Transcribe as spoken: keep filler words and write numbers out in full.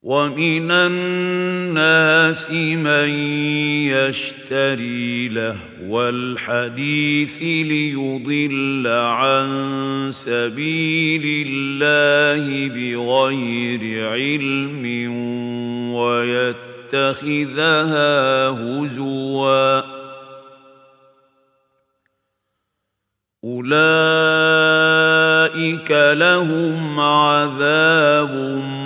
ومن الناس من يشتري لهو الحديث ليضل عن سبيل الله بغير علم ويتخذها هزوا أولئك لهم عذاب